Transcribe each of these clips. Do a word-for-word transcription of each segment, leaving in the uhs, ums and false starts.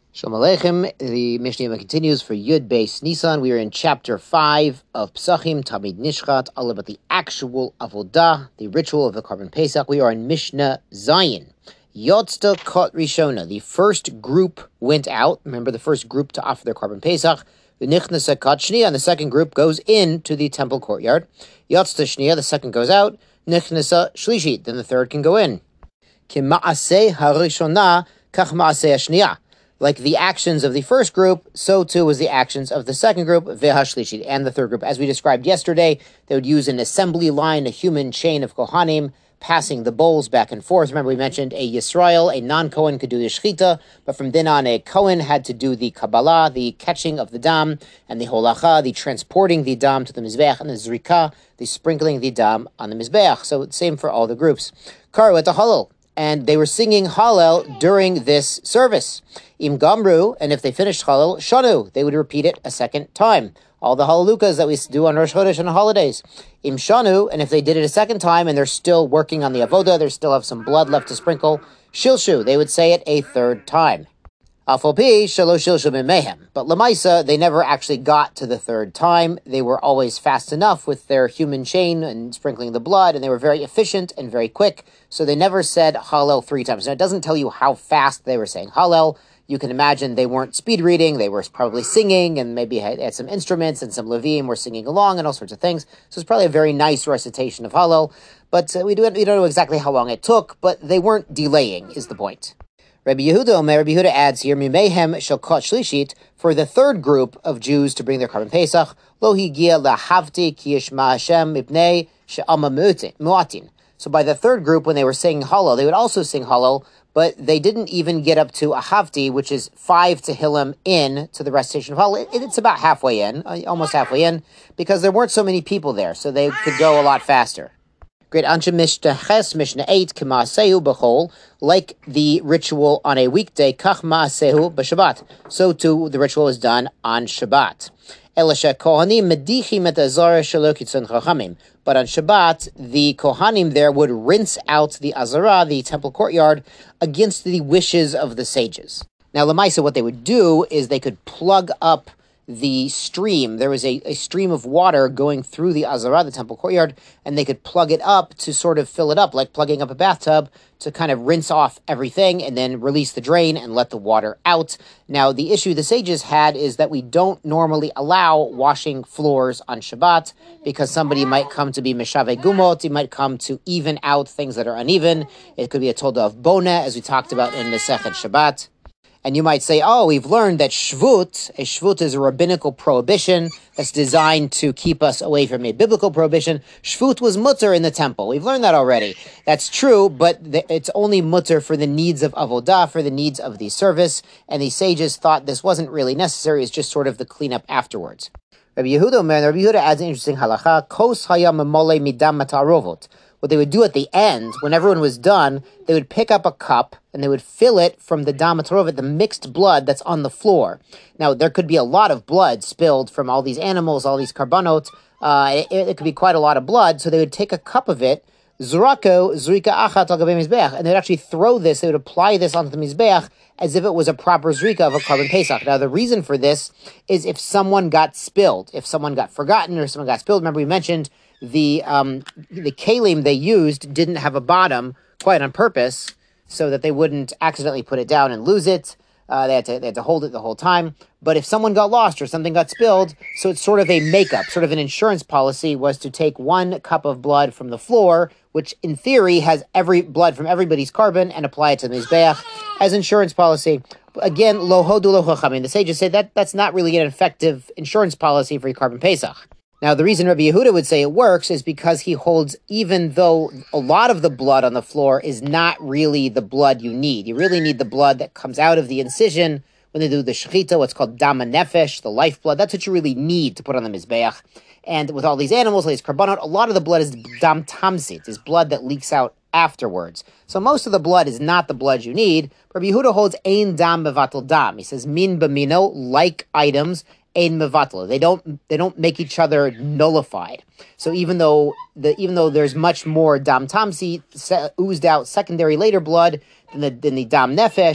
Shalom Aleichem. The Mishnah continues for Yud Beis Nisan. We are in chapter five of Pesachim, Tamid Nishchat, all about the actual avodah, the ritual of the Korban Pesach. We are in Mishnah Zayin. Yotzta Kot Rishona. The first group went out. Remember the first group to offer their Korban Pesach. The Nichnasa Kot Shnia, and the second group goes into the temple courtyard. Yotzta Shnia, the second goes out. Nichnasa Shlishit, then the third can go in. Kima'aseh harishona kach ma'aseh hashnia. Like the actions of the first group, so too was the actions of the second group, v'hashlishit, and the third group. As we described yesterday, they would use an assembly line, a human chain of Kohanim, passing the bowls back and forth. Remember, we mentioned a Yisrael, a non-Kohen, could do the Shechita, but from then on, a Kohen had to do the Kabbalah, the catching of the dam, and the Holacha, the transporting the dam to the Mizbeach, and the Zrika, the sprinkling the dam on the Mizbeach. So it's same for all the groups. Karu at the Halal. And they were singing Hallel during this service. Im Gamru, and if they finished Hallel, Shanu, they would repeat it a second time. All the Hallelujahs that we do on Rosh Chodesh and holidays. Im Shanu, and if they did it a second time and they're still working on the Avodah, they still have some blood left to sprinkle, Shilshu, they would say it a third time. Afopi, Shalosh Shilshu Mehem. But Lamaisa, they never actually got to the third time. They were always fast enough with their human chain and sprinkling the blood, and they were very efficient and very quick. So they never said Hallel three times. Now, it doesn't tell you how fast they were saying Hallel. You can imagine they weren't speed reading. They were probably singing, and maybe had, had some instruments, and some Levim were singing along, and all sorts of things. So it's probably a very nice recitation of Hallel. But uh, we, do, we don't know exactly how long it took, but they weren't delaying, is the point. Rabbi Yehuda Omer, Rabbi Yehuda adds here, Mimehem shel kot shlishit, for the third group of Jews to bring their Korban Pesach, lo higia lahavti ki yishma Hashem mipnei she'ama mu'atin. So by the third group, when they were singing Hallel, they would also sing Hallel, but they didn't even get up to a Havti, which is five Tehillim in to the recitation of Hallel. It, it's about halfway in, almost halfway in, because there weren't so many people there, so they could go a lot faster. Great. Anshe Mishnah Ches, Mishnah eight, K'ma'asehu b'chol, like the ritual on a weekday, Kach ma'asehu b'Shabbat. So too, the ritual is done on Shabbat. Elisha Kohanim medichim et azara shelo kitzon chachamim. But on Shabbat, the Kohanim there would rinse out the Azara, the temple courtyard, against the wishes of the sages. Now, Lamaisa, what they would do is they could plug up the stream. There was a, a stream of water going through the Azara, the temple courtyard, and they could plug it up to sort of fill it up, like plugging up a bathtub to kind of rinse off everything and then release the drain and let the water out. Now, the issue the sages had is that we don't normally allow washing floors on Shabbat because somebody might come to be Meshave Gumot, he might come to even out things that are uneven. It could be a Tolda of Bona, as we talked about in Masechet Shabbat. And you might say, oh, we've learned that shvut, a shvut is a rabbinical prohibition that's designed to keep us away from a biblical prohibition. Shvut was mutter in the temple. We've learned that already. That's true, but it's only mutter for the needs of avodah, for the needs of the service. And the sages thought this wasn't really necessary. It's just sort of the cleanup afterwards. Rabbi Yehuda, man, Rabbi Yehuda adds an interesting halacha. Kos hayam mamole midam matarovot. What they would do at the end, when everyone was done, they would pick up a cup and they would fill it from the dam matarovot, the mixed blood that's on the floor. Now, there could be a lot of blood spilled from all these animals, all these karbanot. Uh, it, it could be quite a lot of blood, so they would take a cup of it, zurako, zrika achat al gabei mizbeach, and they would actually throw this, they would apply this onto the mizbeach as if it was a proper zrika of a Korban Pesach. Now, the reason for this is if someone got spilled, if someone got forgotten or someone got spilled. Remember, we mentioned the um, the kalim they used didn't have a bottom, quite on purpose, so that they wouldn't accidentally put it down and lose it. Uh, they had to they had to hold it the whole time. But if someone got lost or something got spilled, so it's sort of a makeup, sort of an insurance policy was to take one cup of blood from the floor, which in theory has every blood from everybody's carbon, and apply it to the mizbeach as insurance policy. Again, lo hodu lo chachamim. The sages say that that's not really an effective insurance policy for your Korban Pesach. Now, the reason Rabbi Yehuda would say it works is because he holds, even though a lot of the blood on the floor is not really the blood you need. You really need the blood that comes out of the incision when they do the shechita, what's called dam nefesh, the lifeblood. That's what you really need to put on the mizbeach. And with all these animals, all these karbanot, a lot of the blood is dam tamsit, is blood that leaks out afterwards. So most of the blood is not the blood you need. Rabbi Yehuda holds ein dam bevatel dam. He says min b'mino, like items, ein mevatla. They don't they don't make each other nullified. So even though the even though there's much more dam tamsi oozed out secondary later blood than the than the dam nefesh,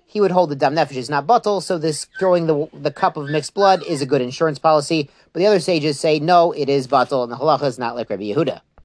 he would hold the dam nefesh is not bottle, so this throwing the the cup of mixed blood is a good insurance policy. But the other sages say, no, it is bottle, and the halacha is not like Rabbi Yehuda.